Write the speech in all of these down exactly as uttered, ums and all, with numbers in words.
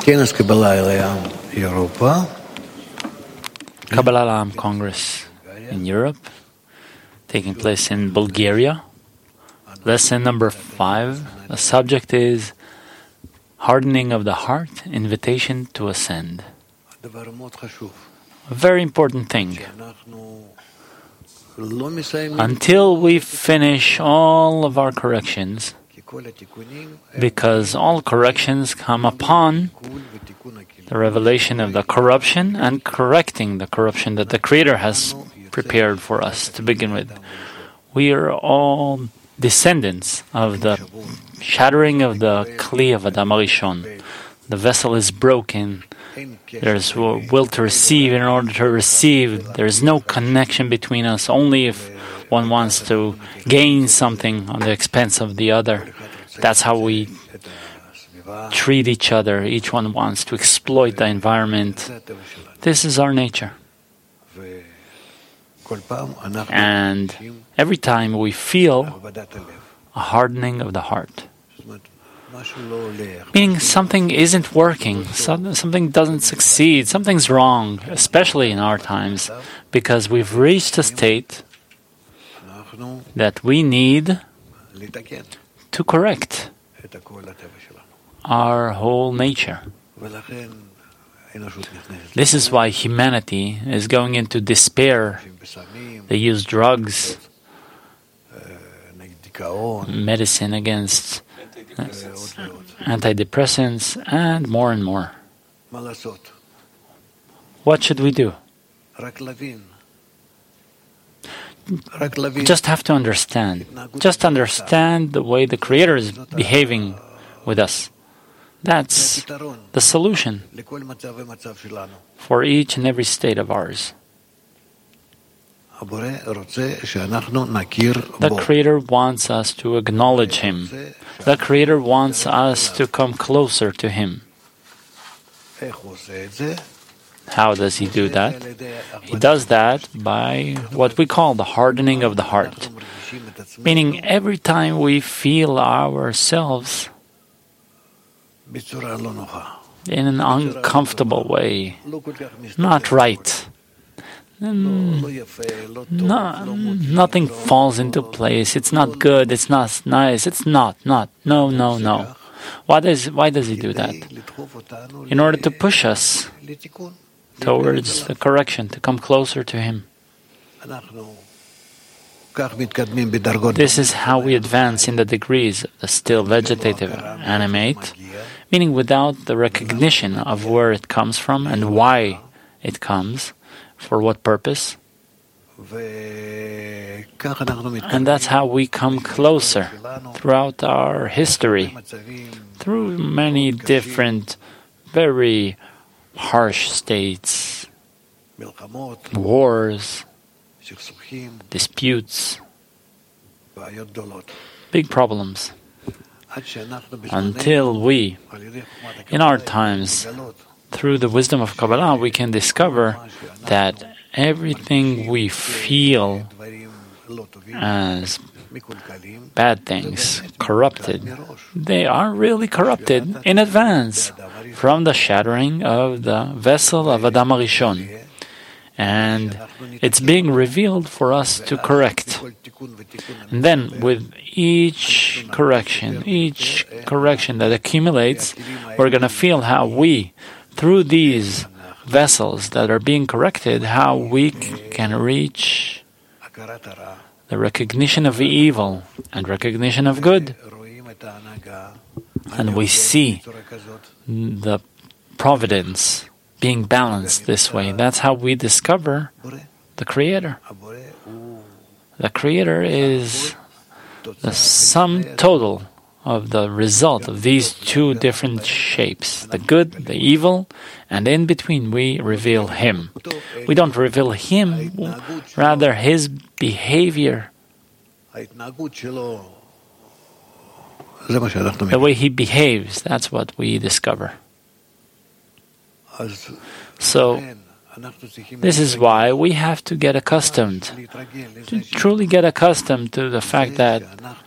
Kabbalah La'am Congress in Europe, taking place in Bulgaria. Lesson number five. The subject is hardening of the heart, invitation to ascend. A very important thing. Until we finish all of our corrections, because all corrections come upon the revelation of the corruption and correcting the corruption that the Creator has prepared for us to begin with. We are all descendants of the shattering of the Kli of Adam HaRishon. The vessel is broken. There's will to receive. In order to receive, there is no connection between us, only if one wants to gain something on the expense of the other. That's how we treat each other. Each one wants to exploit the environment. This is our nature. And every time we feel a hardening of the heart, meaning something isn't working, something doesn't succeed, something's wrong, especially in our times, because we've reached a state that we need to correct our whole nature. This is why humanity is going into despair. They use drugs, medicine against uh, antidepressants, and more and more. What should we do? Just have to understand. Just understand the way the Creator is behaving with us. That's the solution for each and every state of ours. The Creator wants us to acknowledge Him. The Creator wants us to come closer to Him. How does He do that? He does that by what we call the hardening of the heart. Meaning every time we feel ourselves in an uncomfortable way, not right, no, nothing falls into place, it's not good, it's not nice, it's not, not, no, no, no. Why does, why does He do that? In order to push us towards the correction, to come closer to Him. This is how we advance in the degrees of the still, vegetative, animate, meaning without the recognition of where it comes from and why it comes, for what purpose. And that's how we come closer throughout our history, through many different, very harsh states, wars, disputes, big problems, until we, in our times, through the wisdom of Kabbalah, we can discover that everything we feel as bad things, corrupted, they are really corrupted in advance from the shattering of the vessel of Adam HaRishon. And it's being revealed for us to correct. And then with each correction, each correction that accumulates, we're going to feel how we, through these vessels that are being corrected, how we can reach the recognition of evil and recognition of good. And we see the providence being balanced this way. That's how we discover the Creator. The Creator is the sum total of the result of these two different shapes, the good, the evil, and in between we reveal Him. We don't reveal Him, rather His behavior, the way He behaves, that's what we discover. So, This is why we have to get accustomed, to truly get accustomed to the fact that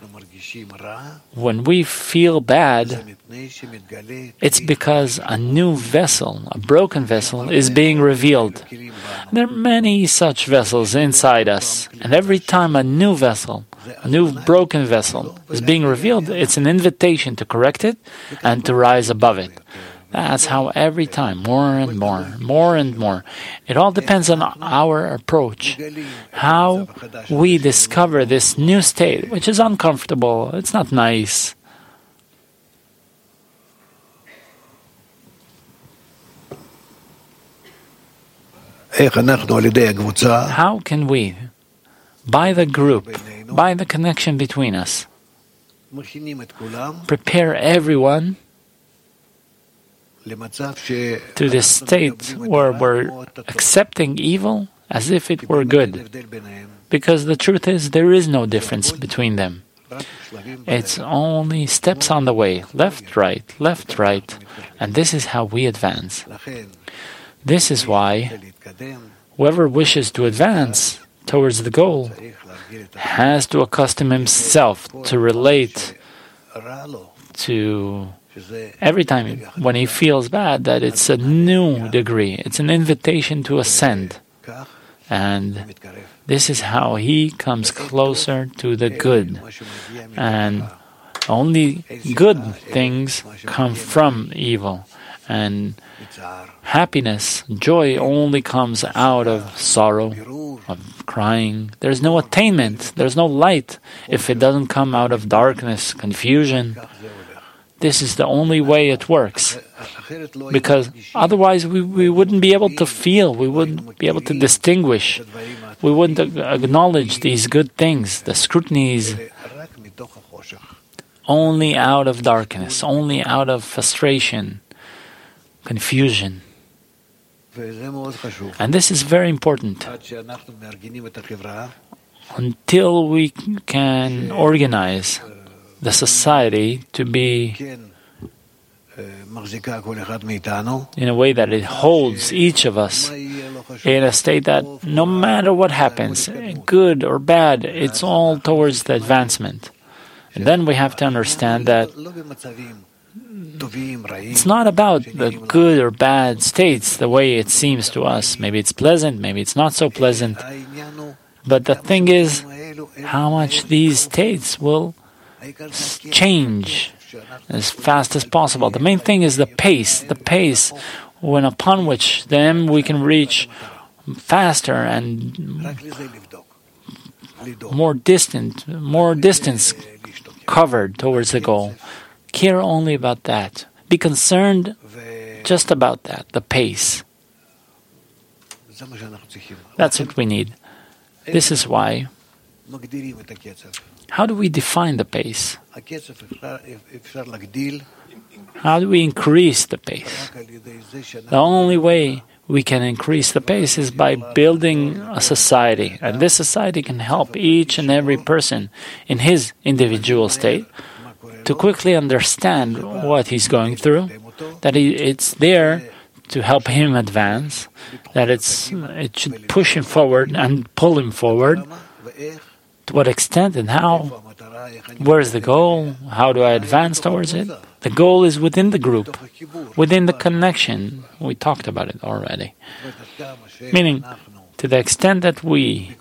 when we feel bad, it's because a new vessel, a broken vessel, is being revealed. There are many such vessels inside us, and every time a new vessel, a new broken vessel is being revealed, it's an invitation to correct it and to rise above it. That's how every time, more and more, more and more. It all depends on our approach, how we discover this new state, which is uncomfortable, it's not nice. How can we, by the group, by the connection between us, prepare everyone to this state where we're accepting evil as if it were good? Because the truth is, there is no difference between them. It's only steps on the way, left, right, left, right, and this is how we advance. This is why whoever wishes to advance towards the goal has to accustom himself to relate to every time when he feels bad that it's a new degree, it's an invitation to ascend. And this is how he comes closer to the good. And only good things come from evil. And happiness, joy only comes out of sorrow, of crying. There's no attainment, there's no light if it doesn't come out of darkness, confusion. This is the only way it works. Because otherwise we, we wouldn't be able to feel, we wouldn't be able to distinguish, we wouldn't acknowledge these good things. The scrutiny is only out of darkness, only out of frustration, confusion. And this is very important. Until we can organize the society to be in a way that it holds each of us in a state that no matter what happens, good or bad, it's all towards the advancement. And then we have to understand that it's not about the good or bad states the way it seems to us. Maybe it's pleasant, maybe it's not so pleasant. But the thing is how much these states will change as fast as possible. The main thing is the pace, the pace when upon which then we can reach faster and more distant, more distance covered towards the goal. Care only about that. Be concerned just about that, the pace. That's what we need. This is why. How do we define the pace? How do we increase the pace? The only way we can increase the pace is by building a society. And this society can help each and every person in his individual state to quickly understand what he's going through, that he, it's there to help him advance, that it's it should push him forward and pull him forward. To what extent and how? Where is the goal? How do I advance towards it? The goal is within the group, within the connection. We talked about it already. Meaning, to the extent that we,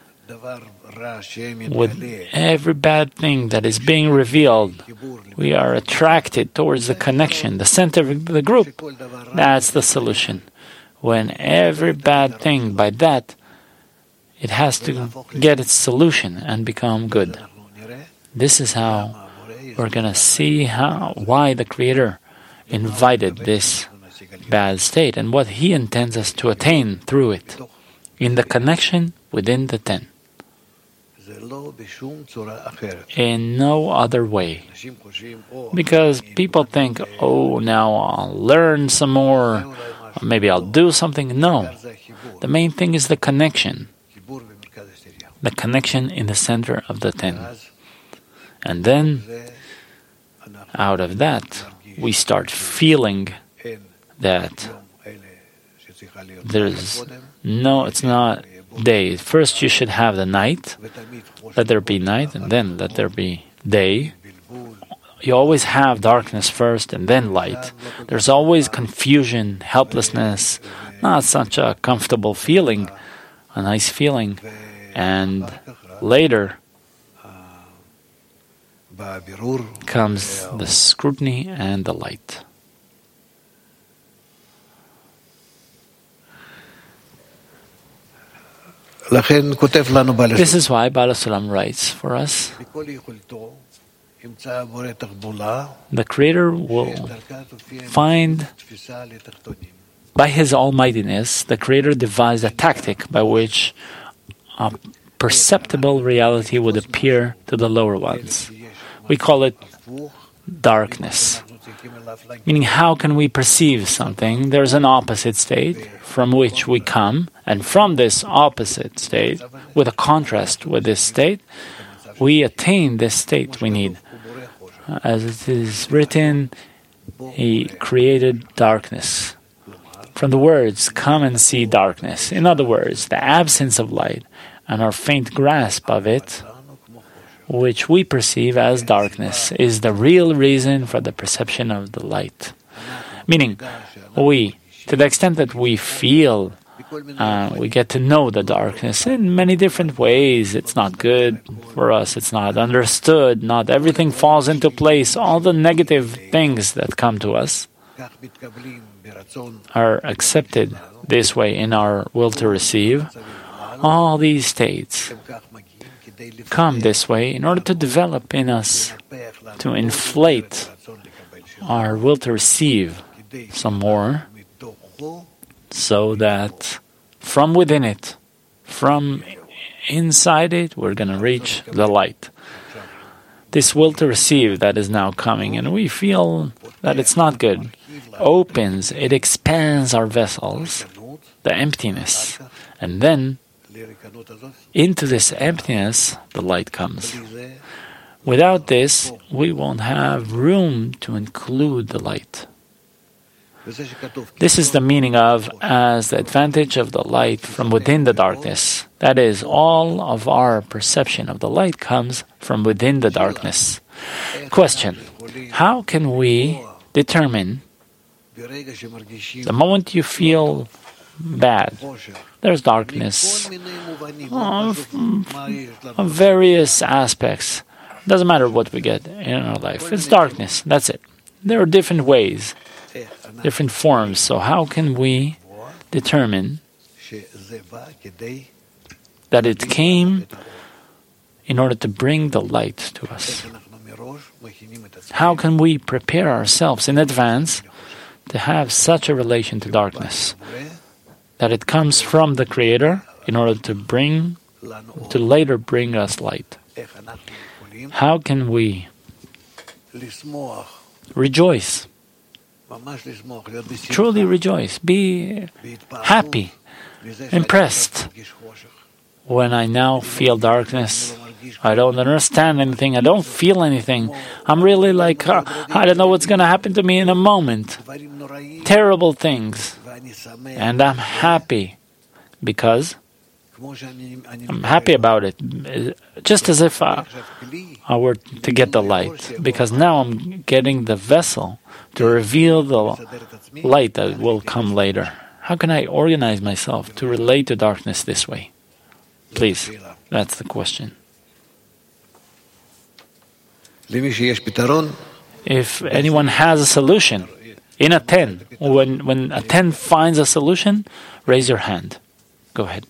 with every bad thing that is being revealed, we are attracted towards the connection, the center of the group, that's the solution. When every bad thing, by that, it has to get its solution and become good. This is how we're going to see how why the Creator invited this bad state and what He intends us to attain through it, in the connection within the ten. In no other way. Because people think, oh, now I'll learn some more, or maybe I'll do something. No. The main thing is the connection. The connection in the center of the ten. And then, out of that, we start feeling that There's no, it's not day. First you should have the night, let there be night, and then let there be day. You always have darkness first and then light. There's always confusion, helplessness, not such a comfortable feeling, a nice feeling. And later comes the scrutiny and the light. This is why Baal HaSulam writes for us. The Creator will find, by His almightiness, the Creator devised a tactic by which a perceptible reality would appear to the lower ones. We call it darkness. Meaning, how can we perceive something? There's an opposite state from which we come, and from this opposite state, with a contrast with this state, we attain this state we need. As it is written, He created darkness. From the words, come and see darkness. In other words, the absence of light and our faint grasp of it, which we perceive as darkness, is the real reason for the perception of the light. Meaning, we, to the extent that we feel, uh, we get to know the darkness in many different ways. It's not good for us, it's not understood, not everything falls into place. All the negative things that come to us are accepted this way in our will to receive. All these states come this way in order to develop in us, to inflate our will to receive some more, so that from within it, from inside it, we're going to reach the light. This will to receive that is now coming, and we feel that it's not good, opens, it expands our vessels, the emptiness, and then into this emptiness, the light comes. Without this, we won't have room to include the light. This is the meaning of, as the advantage of the light from within the darkness. That is, all of our perception of the light comes from within the darkness. Question: how can we determine the moment you feel bad? There's darkness of, of various aspects. Doesn't matter what we get in our life. It's darkness. That's it. There are different ways, different forms. So how can we determine that it came in order to bring the light to us? How can we prepare ourselves in advance to have such a relation to darkness, that it comes from the Creator in order to bring, to later bring us light? How can we rejoice? Truly rejoice. Be happy, impressed. When I now feel darkness, I don't understand anything, I don't feel anything. I'm really like, uh, I don't know what's going to happen to me in a moment. Terrible things. And I'm happy because I'm happy about it. Just as if I, I were to get the light. Because now I'm getting the vessel to reveal the light that will come later. How can I organize myself to relate to darkness this way? Please, that's the question. If anyone has a solution, in a ten, when, when a ten finds a solution, raise your hand. Go ahead.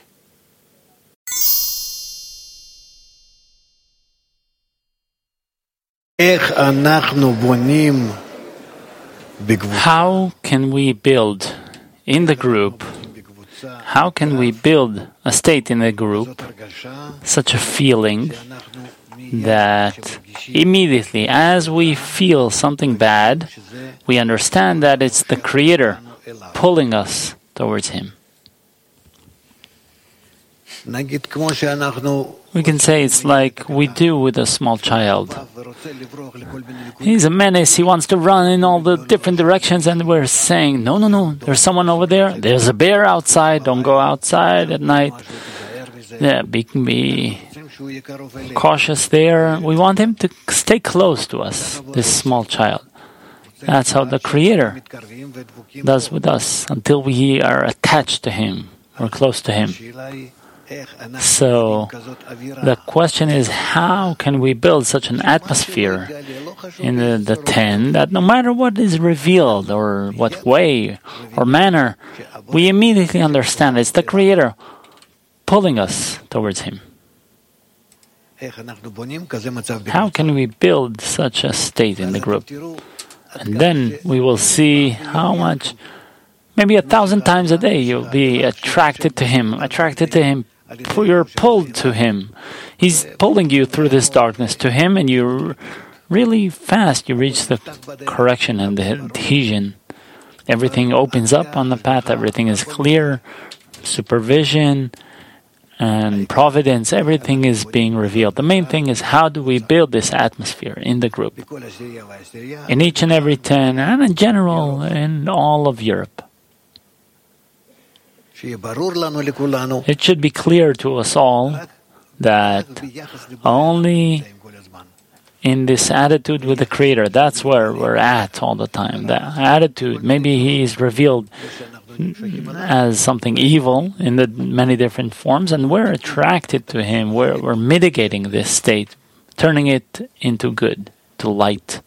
How can we build in the group, how can we build a state in the group, such a feeling that immediately as we feel something bad, we understand that it's the Creator pulling us towards Him? We can say it's like we do with a small child. He's a menace. He wants to run in all the different directions, and we're saying, no, no, no, there's someone over there. There's a bear outside. Don't go outside at night. Yeah, be, be cautious there. We want him to stay close to us, this small child. That's how the Creator does with us until we are attached to Him or close to Him. So the question is, how can we build such an atmosphere in the, the ten that no matter what is revealed or what way or manner, we immediately understand it's the Creator pulling us towards Him? How can we build such a state in the group? And then we will see how much, maybe a thousand times a day, you'll be attracted to Him, attracted to Him. You're pulled to Him. He's pulling you through this darkness to Him, and you're really fast. You reach the correction and the adhesion. Everything opens up on the path. Everything is clear. Supervision and providence, everything is being revealed. The main thing is, how do we build this atmosphere in the group? In each and every ten, and in general, in all of Europe. It should be clear to us all that only in this attitude with the Creator, that's where we're at all the time. The attitude, maybe He is revealed as something evil in the many different forms, and we're attracted to Him. We're, we're mitigating this state, turning it into good, to light.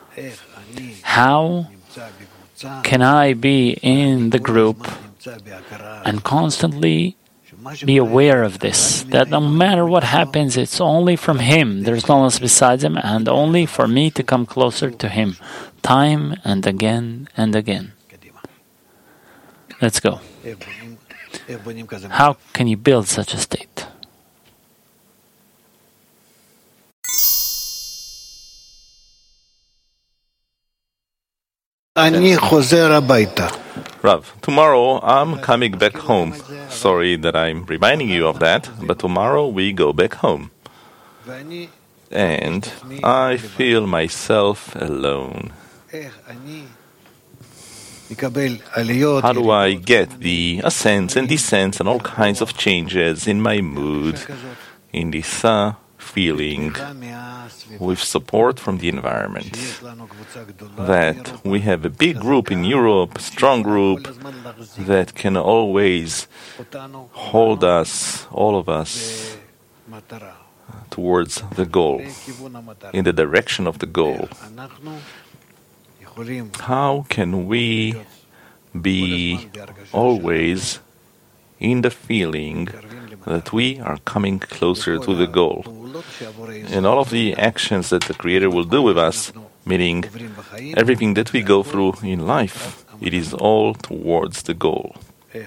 How can I be in the group and constantly be aware of this, that no matter what happens, it's only from Him, there's no one else besides Him, and only for me to come closer to Him, time and again and again. Let's go. How can you build such a state? Rav, tomorrow I'm coming back home. Sorry that I'm reminding you of that, but tomorrow we go back home. And I feel myself alone. How do I get the ascents and descents and all kinds of changes in my mood, in this uh, feeling, with support from the environment? That we have a big group in Europe, a strong group, that can always hold us, all of us, towards the goal, in the direction of the goal. How can we be always in the feeling that we are coming closer to the goal? And all of the actions that the Creator will do with us, meaning everything that we go through in life, it is all towards the goal.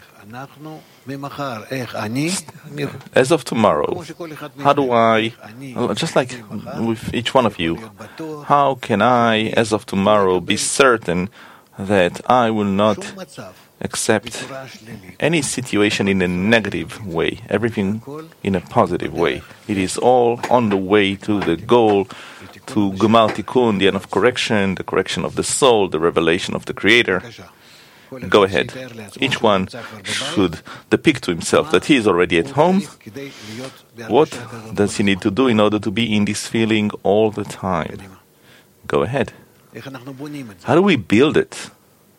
As of tomorrow, how do I, just like with each one of you, how can I, as of tomorrow, be certain that I will not accept any situation in a negative way, everything in a positive way? It is all on the way to the goal, to Gemar Tikkun, the end of correction, the correction of the soul, the revelation of the Creator. Go ahead. Each one should depict to himself that he is already at home. What does he need to do in order to be in this feeling all the time? Go ahead. How do we build it?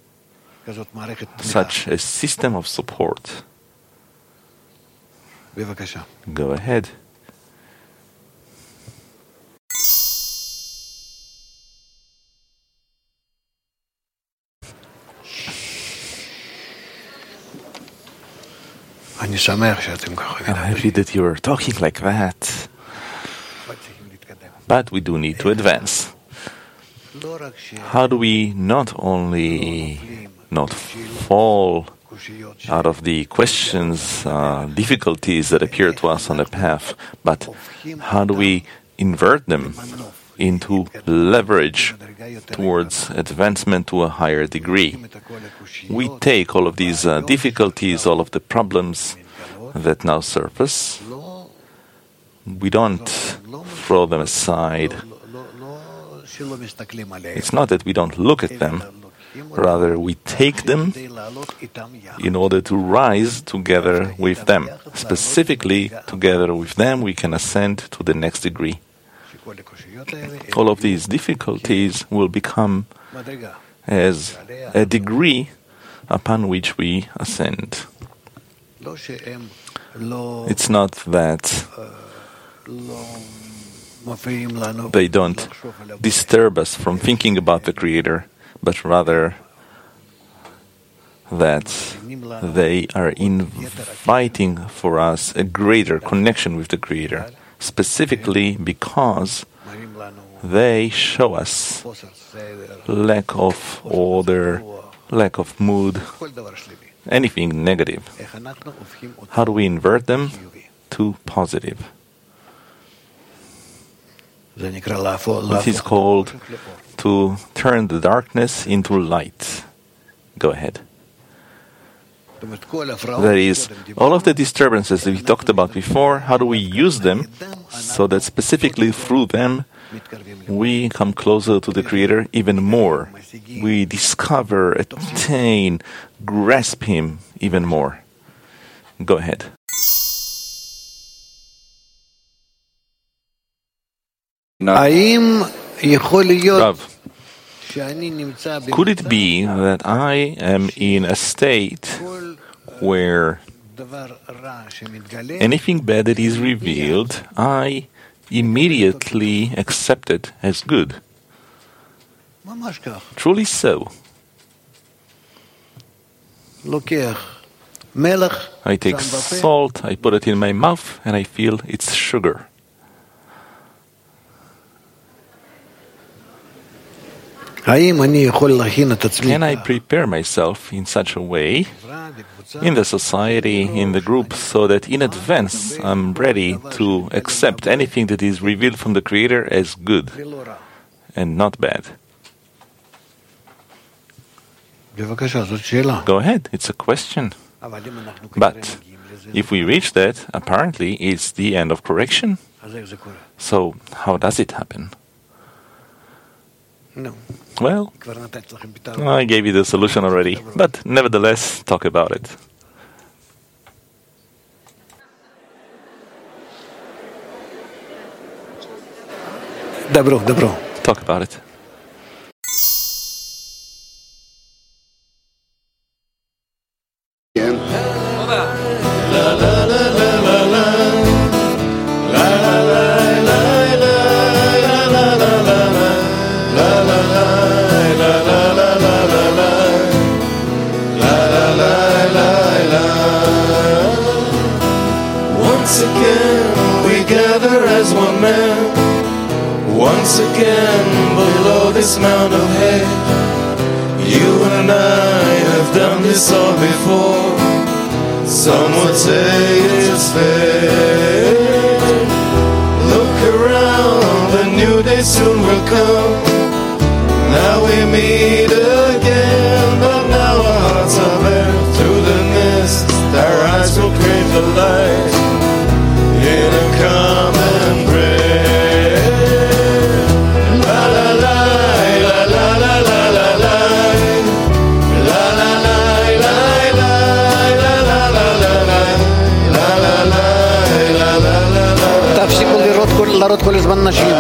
Such a system of support. Go ahead. I'm happy that you are talking like that. But we do need to advance. How do we not only not fall out of the questions, uh, difficulties that appear to us on the path, but how do we invert them into leverage towards advancement to a higher degree? We take all of these uh, difficulties, all of the problems that now surface, we don't throw them aside. It's not that we don't look at them, rather we take them in order to rise together with them. Specifically, together with them, we can ascend to the next degree. All of these difficulties will become as a degree upon which we ascend. It's not that they don't disturb us from thinking about the Creator, but rather that they are inviting for us a greater connection with the Creator, specifically because they show us lack of order, lack of mood, anything negative. How do we invert them to positive? It is called to turn the darkness into light. Go ahead. That is, all of the disturbances that we talked about before, how do we use them so that specifically through them we come closer to the Creator even more. We discover, attain, grasp Him even more. Go ahead. Rav, could it be that I am in a state where anything bad that is revealed, I immediately accept it as good? Truly so. I take salt, I put it in my mouth, and I feel it's sugar. Can I prepare myself in such a way in the society, in the group, so that in advance I'm ready to accept anything that is revealed from the Creator as good and not bad? Go ahead, it's a question. But if we reach that, apparently it's the end of correction. So how does it happen? No. Well, I gave you the solution already, but nevertheless, talk about it. Добро, добро. Talk about it. Once again we gather as one man, once again below this mount of hay. You and I have done this all before. Some would say it's fate. Look around, the new day soon will come. Now we meet again, but now our hearts are bare. Through the mist, our eyes will crave the light in a common prayer. La la la, la la la la la la, la la la la la, la la la la la, la la la la la la. תפסיקו לראות כל הזמן נשים.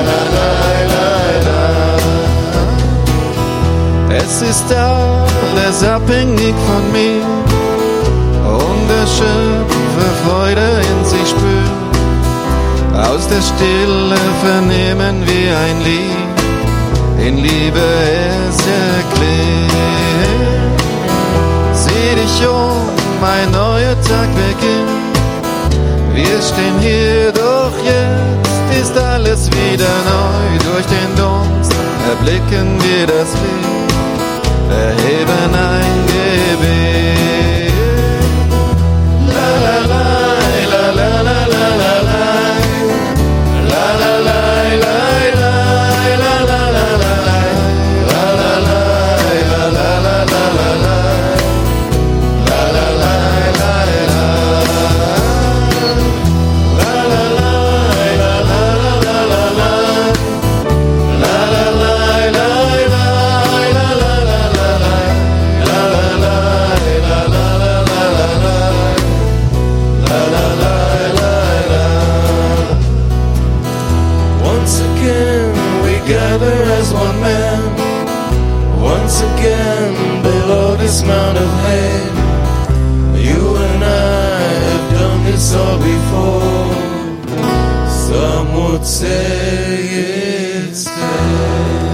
Es ist da der abhängig von mir und der Schöpfer Freude in sich spürt. Aus der Stille vernehmen wir ein Lied, in Liebe es erklärt. Sieh dich um, ein neuer Tag beginnt. Wir stehen hier, doch jetzt ist alles wieder neu. Durch den Dunst erblicken wir das Licht, erheben ein Gebet. La la la, la la la la la la, la la la la la, la la la la la, la la la la la la la, la la la la la, la la la la la. this mount of hay. You and I have done this all before. Some would say it's dead.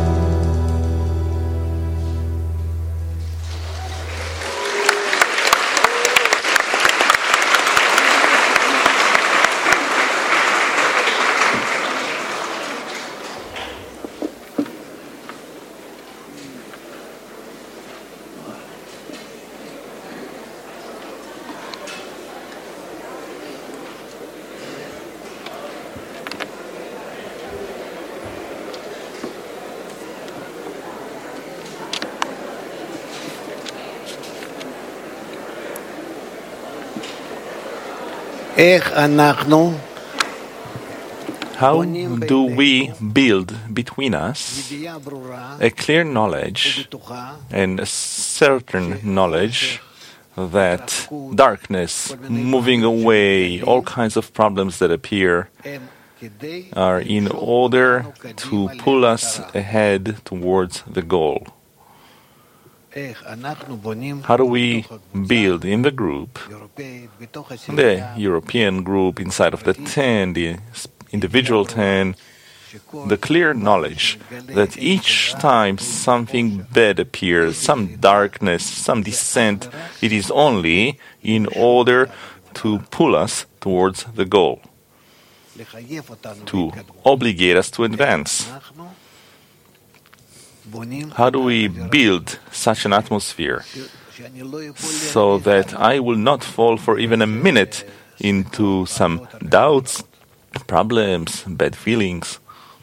How do we build between us a clear knowledge and a certain knowledge that darkness, moving away, all kinds of problems that appear, are in order to pull us ahead towards the goal? How do we build in the group, the European group inside of the ten, the individual ten, the clear knowledge that each time something bad appears, some darkness, some descent, it is only in order to pull us towards the goal, to obligate us to advance? How do we build such an atmosphere so that I will not fall for even a minute into some doubts, problems, bad feelings?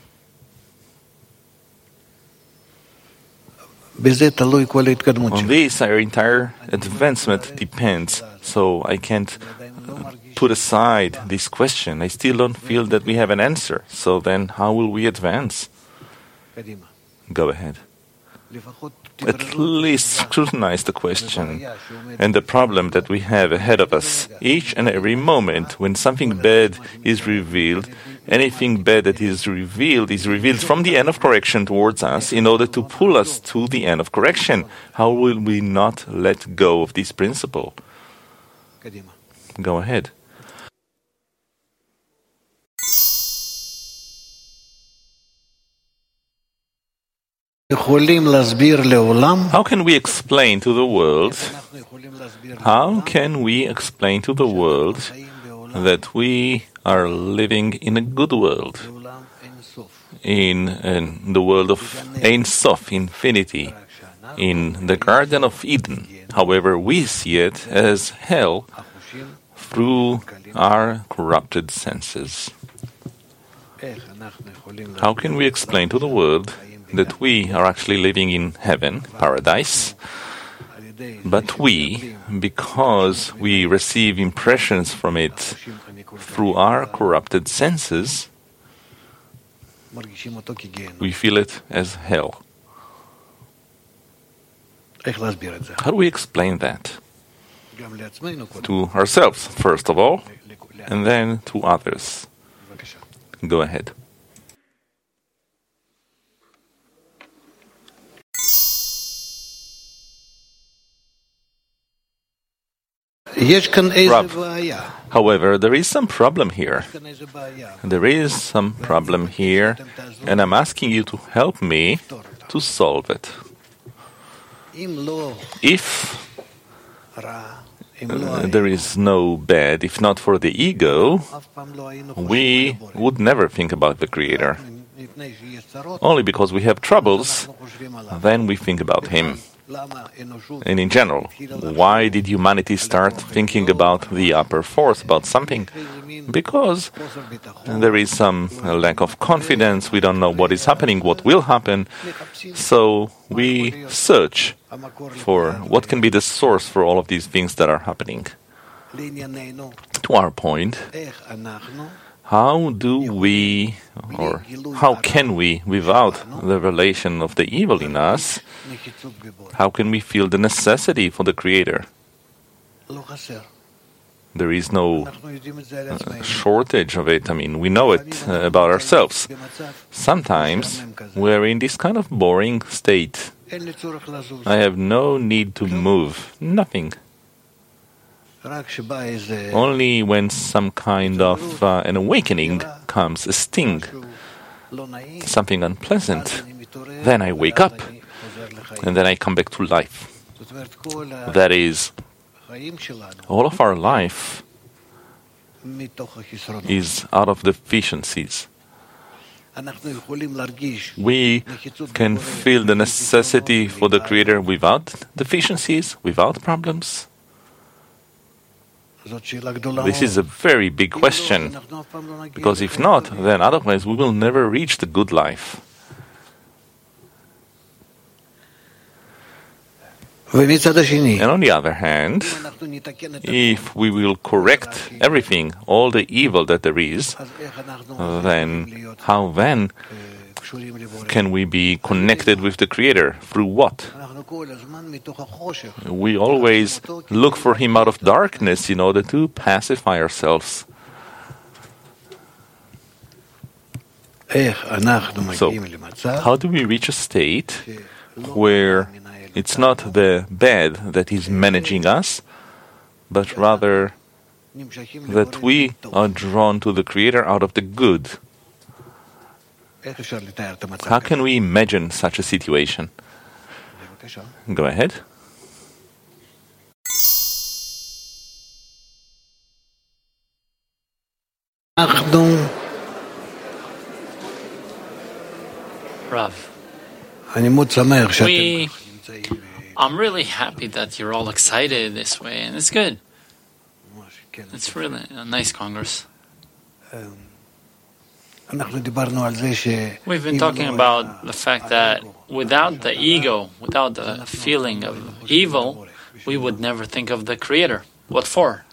On this, our entire advancement depends. So I can't put aside this question. I still don't feel that we have an answer. So then how will we advance? Go ahead. At least scrutinize the question and the problem that we have ahead of us. Each and every moment when something bad is revealed, anything bad that is revealed is revealed from the end of correction towards us in order to pull us to the end of correction. How will we not let go of this principle? Go ahead. How can we explain to the world, how can we explain to the world that we are living in a good world, in, in the world of Ein Sof, infinity, in the Garden of Eden? However, we see it as hell through our corrupted senses. How can we explain to the world that we are actually living in heaven, paradise, but we, because we receive impressions from it through our corrupted senses, we feel it as hell? How do we explain that? To ourselves, first of all, and then to others. Go ahead. Rav, however, there is some problem here. There is some problem here, and I'm asking you to help me to solve it. If uh, there is no bad, if not for the ego, we would never think about the Creator. Only because we have troubles, then we think about Him. And in general, why did humanity start thinking about the upper force, about something? Because there is some lack of confidence, we don't know what is happening, what will happen, so we search for what can be the source for all of these things that are happening. To our point, how do we, or how can we, without the relation of the evil in us, how can we feel the necessity for the Creator? There is no uh, shortage of it. I mean, we know it uh, about ourselves. Sometimes we're in this kind of boring state, I have no need to move, nothing. Only when some kind of uh, an awakening comes, a sting, something unpleasant, then I wake up and then I come back to life. That is, all of our life is out of deficiencies. We can feel the necessity for the Creator without deficiencies, without problems. This is a very big question, because if not, then otherwise we will never reach the good life. And on the other hand, if we will correct everything, all the evil that there is, then how then can we be connected with the Creator? Through what? We always look for Him out of darkness in order to pacify ourselves. So, how do we reach a state where it's not the bad that is managing us, but rather that we are drawn to the Creator out of the good? How can we imagine such a situation? Go ahead. Rav, we, I'm really happy that you're all excited this way, and it's good. It's really a nice Congress. We've been talking about the fact that without the ego, without the feeling of evil, we would never think of the Creator. What for?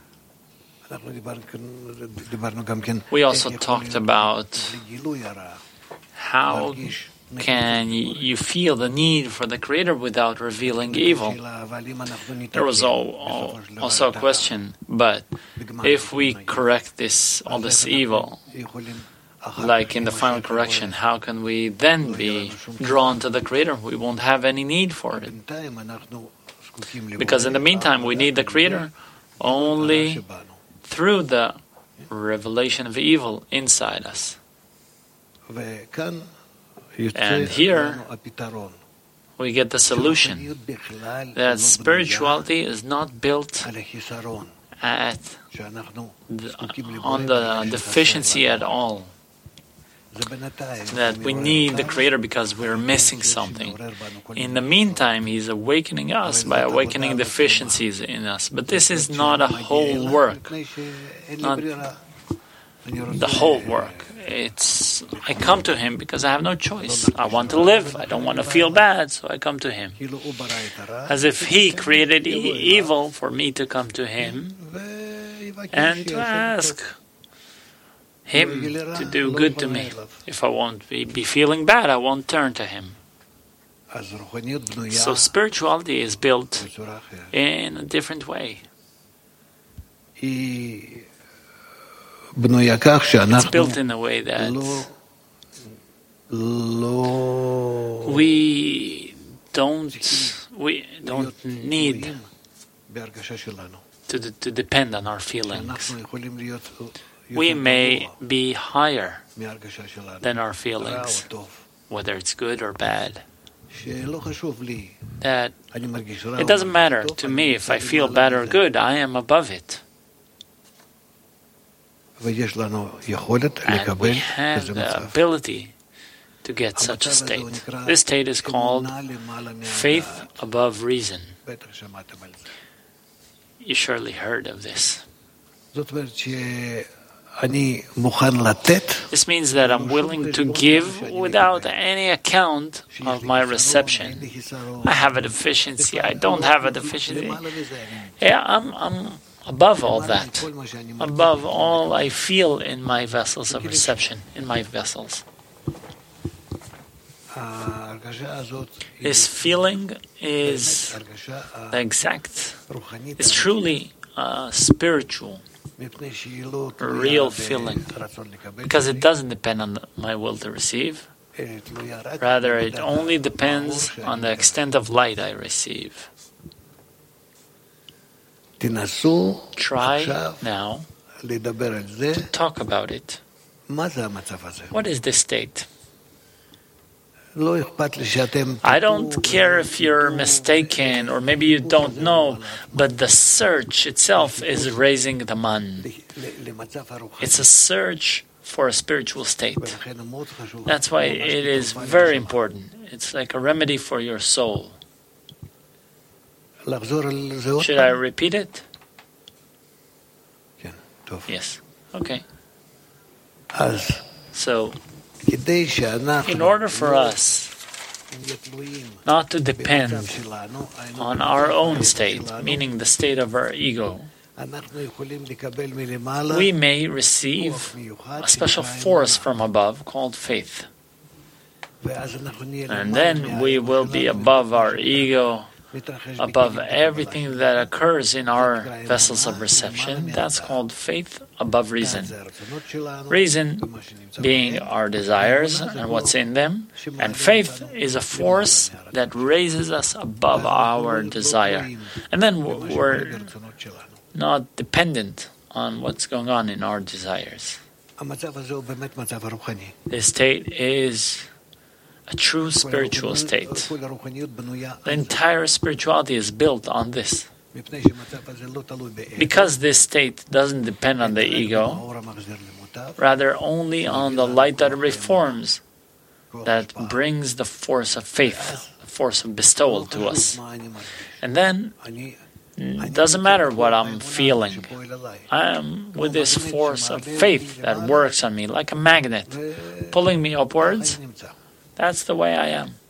We also talked about how can you feel the need for the Creator without revealing evil. There was also a question, but if we correct this, all this evil, like in the final correction, how can we then be drawn to the Creator? We won't have any need for it. Because in the meantime, we need the Creator only through the revelation of evil inside us. And here, we get the solution that spirituality is not built at the, on the deficiency at all. That we need the Creator because we're missing something. In the meantime, He's awakening us by awakening deficiencies in us. But this is not a whole work. Not the whole work. It's I come to Him because I have no choice. I want to live. I don't want to feel bad, so I come to Him. As if He created e- evil for me to come to Him and to ask Him to do good to me. If I won't be, be feeling bad, I won't turn to Him. So spirituality is built in a different way. It's built in a way that we don't we don't need to to depend on our feelings. We may be higher than our feelings, whether it's good or bad. That it doesn't matter to me if I feel bad or good. I am above it. And we have the ability to get such a state. This state is called faith above reason. You surely heard of this. This means that I'm willing to give without any account of my reception. I have a deficiency. I don't have a deficiency. Yeah, I'm... I'm above all that, above all I feel in my vessels of reception, in my vessels. This feeling is the exact, it's truly a spiritual, a real feeling, because it doesn't depend on my will to receive. Rather, it only depends on the extent of light I receive. Try now to talk about it. What is this state? I don't care if you're mistaken or maybe you don't know, but the search itself is raising the man. It's a search for a spiritual state. That's why it is very important. It's like a remedy for your soul. Should I repeat it? Yes. Okay. So, in order for us not to depend on our own state, meaning the state of our ego, we may receive a special force from above called faith. And then we will be above our ego, above everything that occurs in our vessels of reception. That's called faith above reason. Reason being our desires and what's in them, and faith is a force that raises us above our desire. And then we're not dependent on what's going on in our desires. This state is a true spiritual state. The entire spirituality is built on this. Because this state doesn't depend on the ego, rather only on the light that reforms, that brings the force of faith, the force of bestowal to us. And then, it doesn't matter what I'm feeling. I am with this force of faith that works on me like a magnet, pulling me upwards. That's the way I am.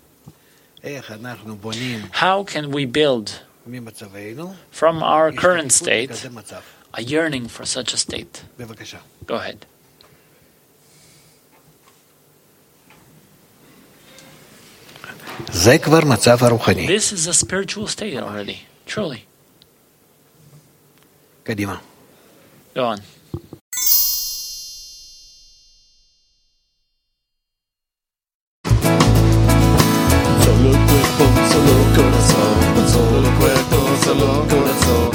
How can we build from our current state a yearning for such a state? Go ahead. This is a spiritual state already, truly. Go on. Solo cuerpo, solo corazón, solo cuerpo, solo corazón.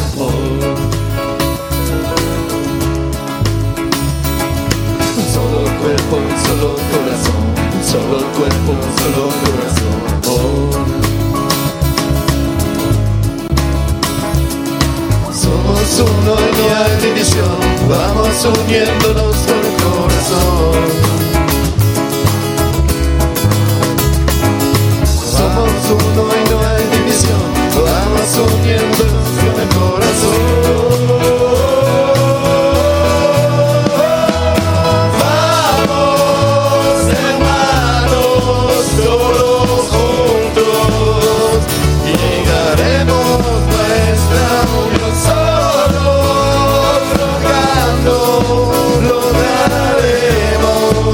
Solo cuerpo, solo corazón, solo cuerpo, solo corazón. Somos uno y no hay división, vamos uniéndonos con el corazón. Somos uno y no hay división, vamos uniéndonos con el corazón. Vamos, hermanos, todos juntos, llegaremos nuestra unión solo, rogando, lograremos.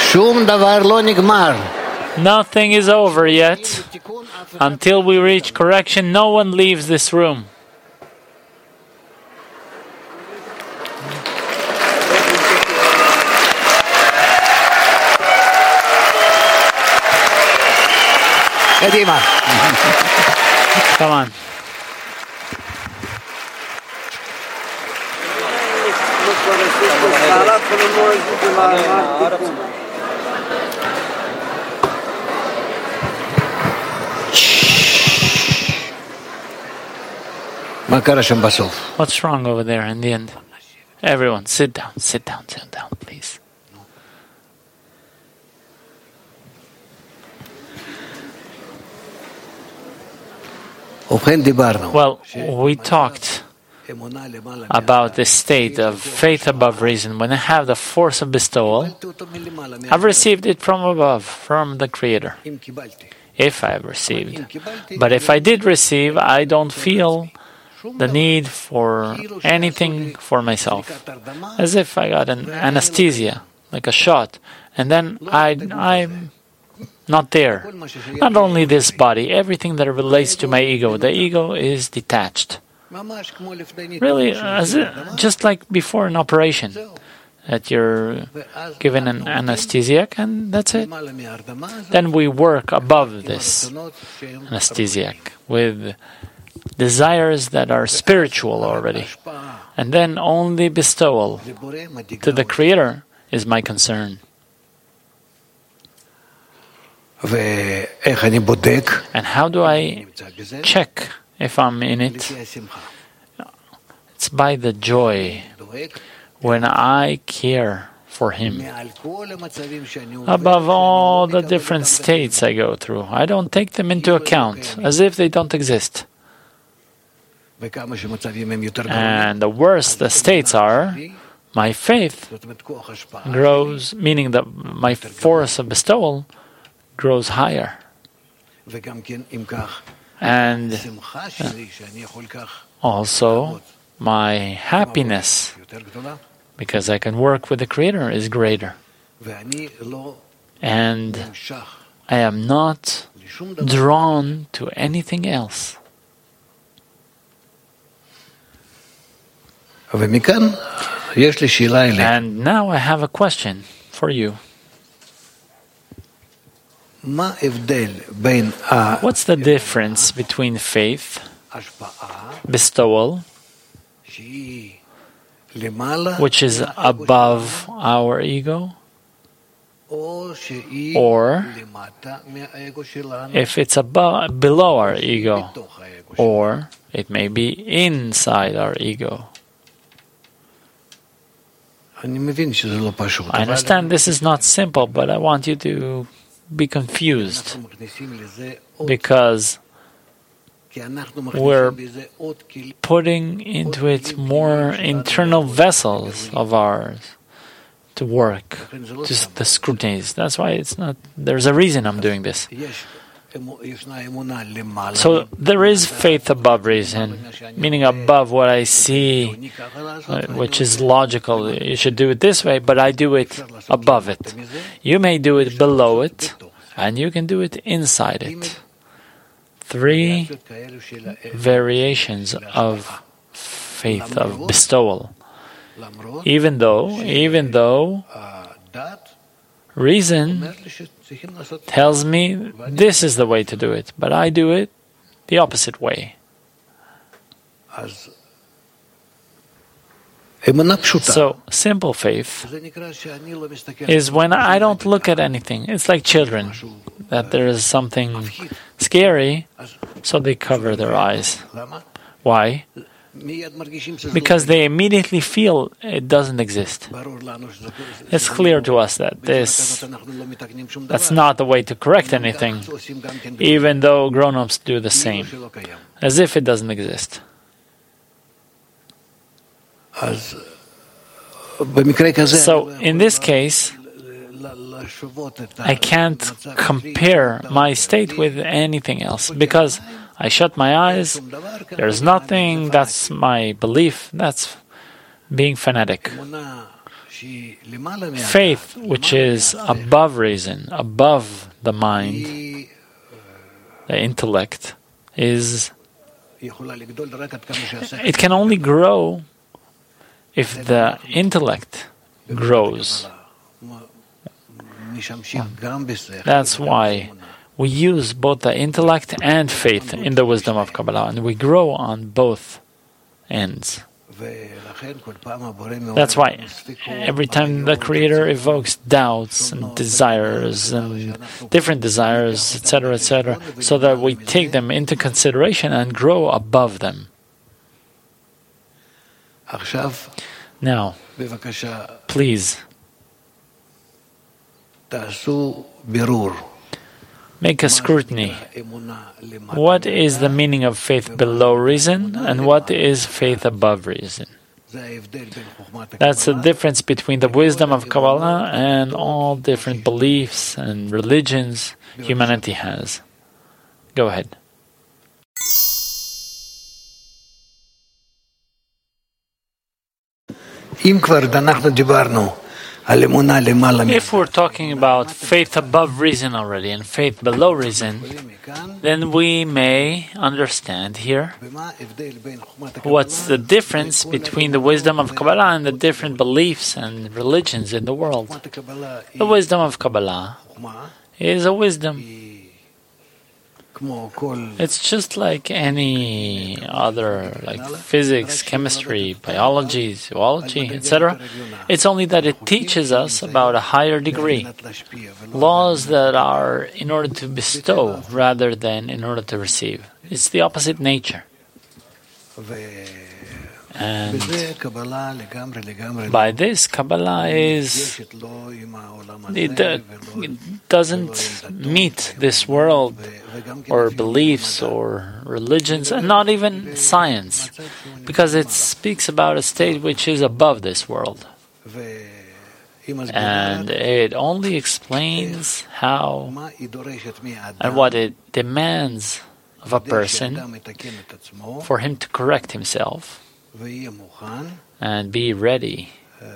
Nothing is over yet. Until we reach correction, no one leaves this room. Come on. What's wrong over there in the end? Everyone, sit down, sit down, sit down, please. Well, we talked about the state of faith above reason. When I have the force of bestowal, I've received it from above, from the Creator. If I have received. But if I did receive, I don't feel the need for anything for myself. As if I got an anesthesia, like a shot. And then I, I'm not there. Not only this body, everything that relates to my ego. The ego is detached. Really, as it, just like before an operation, that you're given an anesthesiac and that's it. Then we work above this anesthesiac with desires that are spiritual already. And then only bestowal to the Creator is my concern. And how do I check if I'm in it? It's by the joy when I care for Him. Above all the different states I go through, I don't take them into account as if they don't exist. And the worse the states are, my faith grows, meaning that my force of bestowal grows higher. And also my happiness, because I can work with the Creator, is greater. And I am not drawn to anything else. And now I have a question for you. What's the difference between faith, bestowal, which is above our ego, or if it's above, below our ego, or it may be inside our ego? I understand this is not simple, but I want you to be confused, because we're putting into it more internal vessels of ours to work, just the scrutinies. That's why it's not, there's a reason I'm doing this. So there is faith above reason, meaning above what I see, uh, which is logical. You should do it this way, but I do it above it. You may do it below it, and you can do it inside it. Three variations of faith, of bestowal. Even though, even though reason tells me this is the way to do it, but I do it the opposite way. So, simple faith is when I don't look at anything. It's like children, that there is something scary, so they cover their eyes. Why? Because they immediately feel it doesn't exist. It's clear to us that this that's not the way to correct anything, even though grown-ups do the same, as if it doesn't exist. So, in this case, I can't compare my state with anything else, because I shut my eyes, there's nothing, that's my belief, that's being fanatic. Faith, which is above reason, above the mind, the intellect, is it can only grow if the intellect grows. That's why we use both the intellect and faith in the wisdom of Kabbalah, and we grow on both ends. That's why every time the Creator evokes doubts and desires and different desires, et cetera, et cetera, so that we take them into consideration and grow above them. Now, please, make a scrutiny. What is the meaning of faith below reason, and what is faith above reason? That's the difference between the wisdom of Kabbalah and all different beliefs and religions humanity has. Go ahead. If we're talking about faith above reason already and faith below reason, then we may understand here what's the difference between the wisdom of Kabbalah and the different beliefs and religions in the world. The wisdom of Kabbalah is a wisdom. It's just like any other, like physics, chemistry, biology, zoology, et cetera. It's only that it teaches us about a higher degree, laws that are in order to bestow rather than in order to receive. It's the opposite nature. And by this, Kabbalah is, it, uh, it doesn't meet this world or beliefs or religions, and not even science, because it speaks about a state which is above this world. And it only explains how and what it demands of a person for him to correct himself and be ready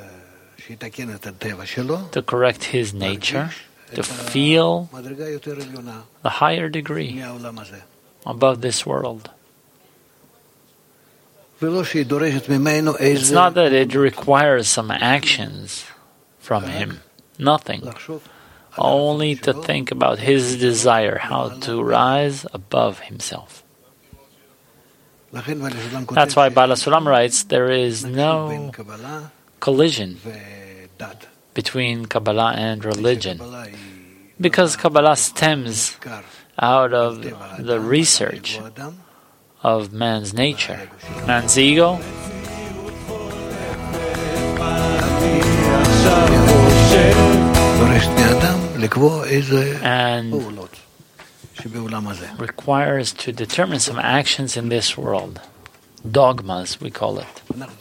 to correct his nature, to feel the higher degree above this world. It's not that it requires some actions from him, nothing. Only to think about his desire, how to rise above himself. That's why Baal HaSulam writes, there is no collision between Kabbalah and religion, because Kabbalah stems out of the research of man's nature, man's ego, and requires to determine some actions in this world. Dogmas, we call it.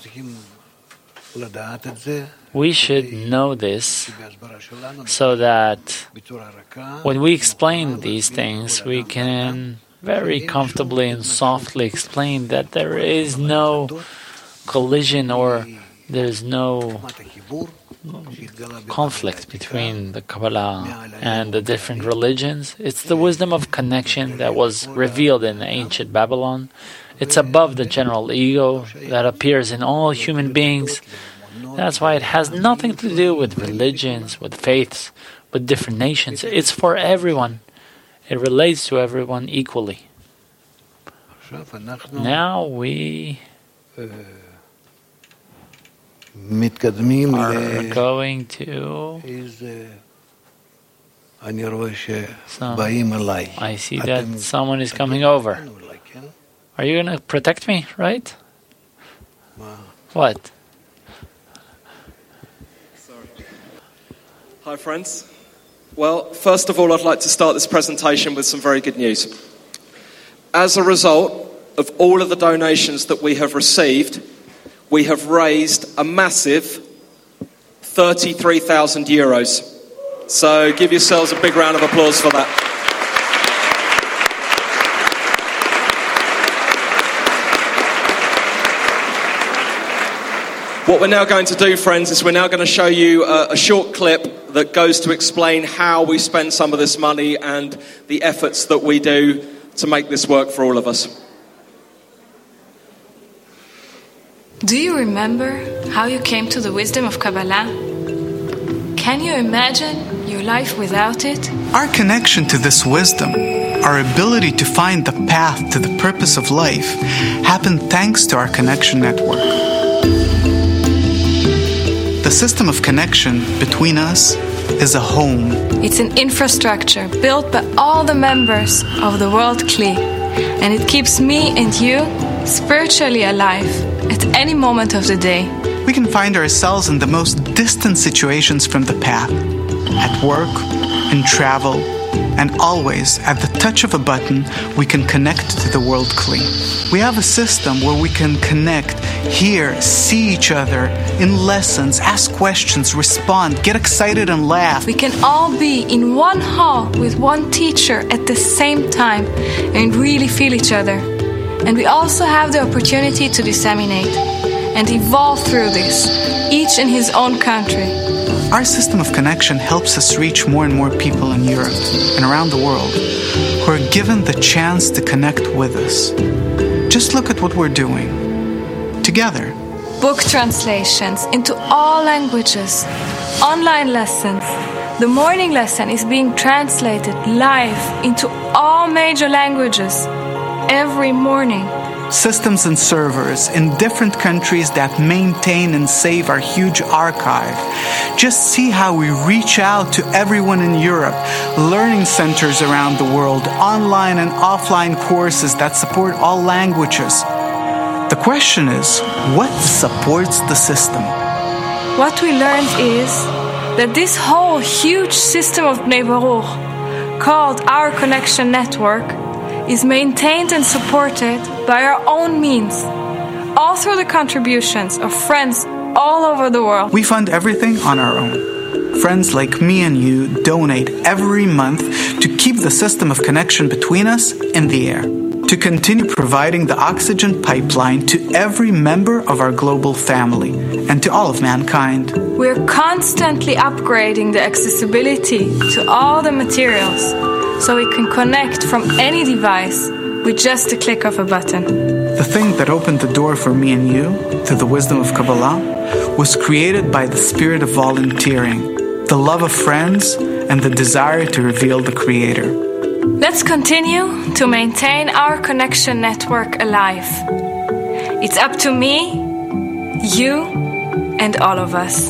We should know this so that when we explain these things, we can very comfortably and softly explain that there is no collision or there is no conflict between the Kabbalah and the different religions. It's the wisdom of connection that was revealed in ancient Babylon. It's above the general ego that appears in all human beings. That's why it has nothing to do with religions, with faiths, with different nations. It's for everyone. It relates to everyone equally. Now we are going to some, I see that someone is coming over. Are you going to protect me, right? What? Sorry. Hi, friends. Well, first of all, I'd like to start this presentation with some very good news. As a result of all of the donations that we have received, we have raised a massive thirty-three thousand euros. So give yourselves a big round of applause for that. What we're now going to do, friends, is we're now going to show you a, a short clip that goes to explain how we spend some of this money and the efforts that we do to make this work for all of us. Do you remember how you came to the wisdom of Kabbalah? Can you imagine your life without it? Our connection to this wisdom, our ability to find the path to the purpose of life, happened thanks to our connection network. The system of connection between us is a home. It's an infrastructure built by all the members of the World Kli, and it keeps me and you spiritually alive at any moment of the day. We can find ourselves in the most distant situations from the path, at work, in travel, and always, at the touch of a button, we can connect to the World Kli. We have a system where we can connect, hear, see each other in lessons, ask questions, respond, get excited and laugh. We can all be in one hall with one teacher at the same time and really feel each other. And we also have the opportunity to disseminate and evolve through this, each in his own country. Our system of connection helps us reach more and more people in Europe and around the world who are given the chance to connect with us. Just look at what we're doing together. Book translations into all languages, online lessons. The morning lesson is being translated live into all major languages every morning. Systems and servers in different countries that maintain and save our huge archive. Just see how we reach out to everyone in Europe, learning centers around the world, online and offline courses that support all languages. The question is, what supports the system? What we learned is that this whole huge system of Bnei Baruch, called our connection network, is maintained and supported by our own means, all through the contributions of friends all over the world. We fund everything on our own. Friends like me and you donate every month to keep the system of connection between us in the air, to continue providing the oxygen pipeline to every member of our global family and to all of mankind. We're constantly upgrading the accessibility to all the materials, so we can connect from any device with just a click of a button. The thing that opened the door for me and you to the wisdom of Kabbalah was created by the spirit of volunteering, the love of friends, and the desire to reveal the Creator. Let's continue to maintain our connection network alive. It's up to me, you, and all of us.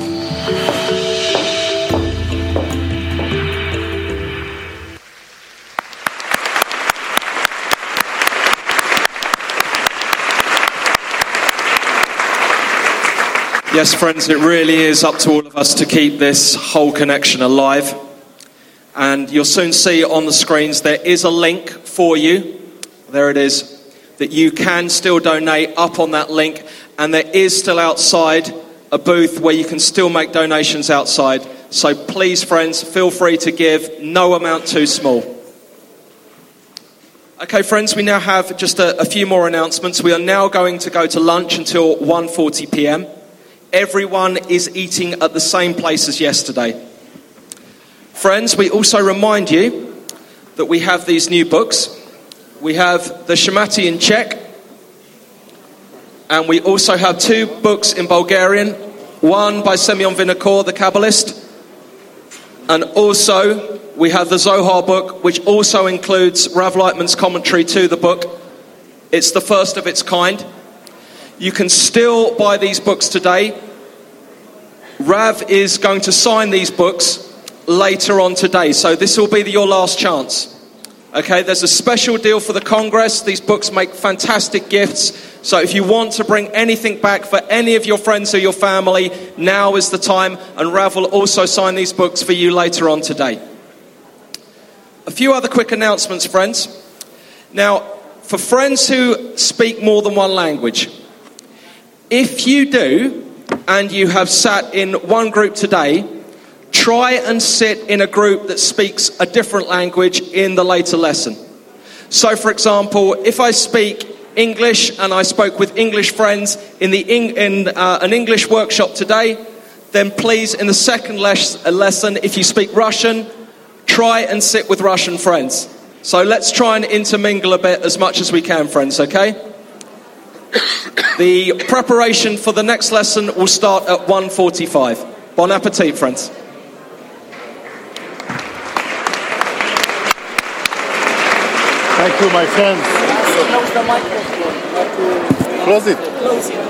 Yes, friends, it really is up to all of us to keep this whole connection alive. And you'll soon see on the screens there is a link for you. There it is. That you can still donate up on that link. And there is still outside a booth where you can still make donations outside. So please, friends, feel free to give. No amount too small. Okay, friends, we now have just a, a few more announcements. We are now going to go to lunch until one forty p.m. Everyone is eating at the same place as yesterday. Friends, we also remind you that we have these new books. We have the Shemati in Czech, and we also have two books in Bulgarian, one by Semyon Vinokur, the Kabbalist, and also we have the Zohar book, which also includes Rav Lightman's commentary to the book. It's the first of its kind. You can still buy these books today. Rav is going to sign these books later on today, so this will be the, your last chance. Okay, there's a special deal for the Congress. These books make fantastic gifts, so if you want to bring anything back for any of your friends or your family, now is the time, and Rav will also sign these books for you later on today. A few other quick announcements, friends. Now, for friends who speak more than one language, if you do, and you have sat in one group today, try and sit in a group that speaks a different language in the later lesson. So, for example, if I speak English and I spoke with English friends in, the in, in uh, an English workshop today, then please, in the second les- lesson, if you speak Russian, try and sit with Russian friends. So let's try and intermingle a bit as much as we can, friends, okay? The preparation for the next lesson will start at one forty-five. Bon appetit, friends. Thank you, my friends. Close the microphone. Close it. Close it.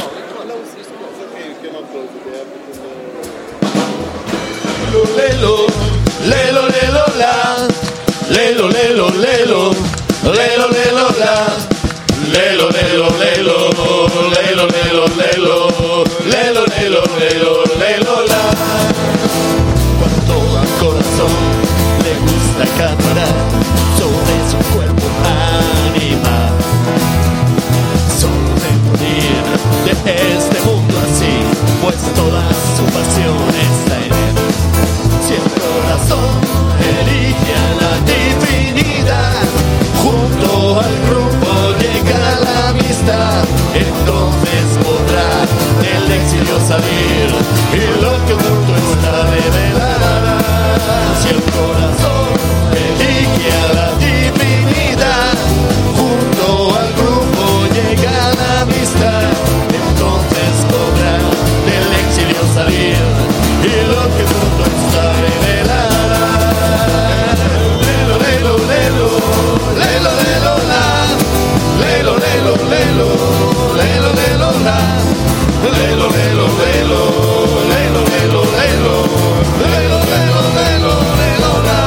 Lelo, lelo, lelo, la. Lelo, lelo, lelo. Lelo, lelo, la. Lelo, lelo, lelo. Lelo, lelo, lelo. Lelo, lelo, lelo, lelo, la. Cuando al corazón le gusta cantar sobre su cuerpo animal, solo de morir de este mundo así, pues toda su pasión está en él. Si el corazón elige a la divinidad, junto al grupo llega la amistad, entonces podrá del exilio salir y lo que el mundo está revelará. Si el corazón elige a la divinidad, junto al grupo llega la amistad, entonces podrá del exilio salir y lo que el mundo está revelará. Lelo, lelo, lelo, lelo, lelo, la. Lelo, lelo, lelo, lelo, lelo, la. Lelo, lelo, lelo, lelo, lelo, lelo, lelo, lelo, lelo, lelo, la.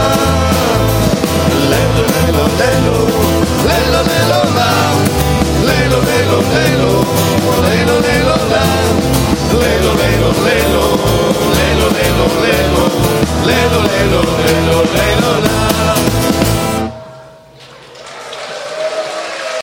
Lelo, lelo, lelo, lelo, lelo, la. Lelo, lelo, lelo, lelo, lelo, la. Lelo, lelo, lelo, lelo, lelo, lelo, lelo, lelo, lelo, lelo, la.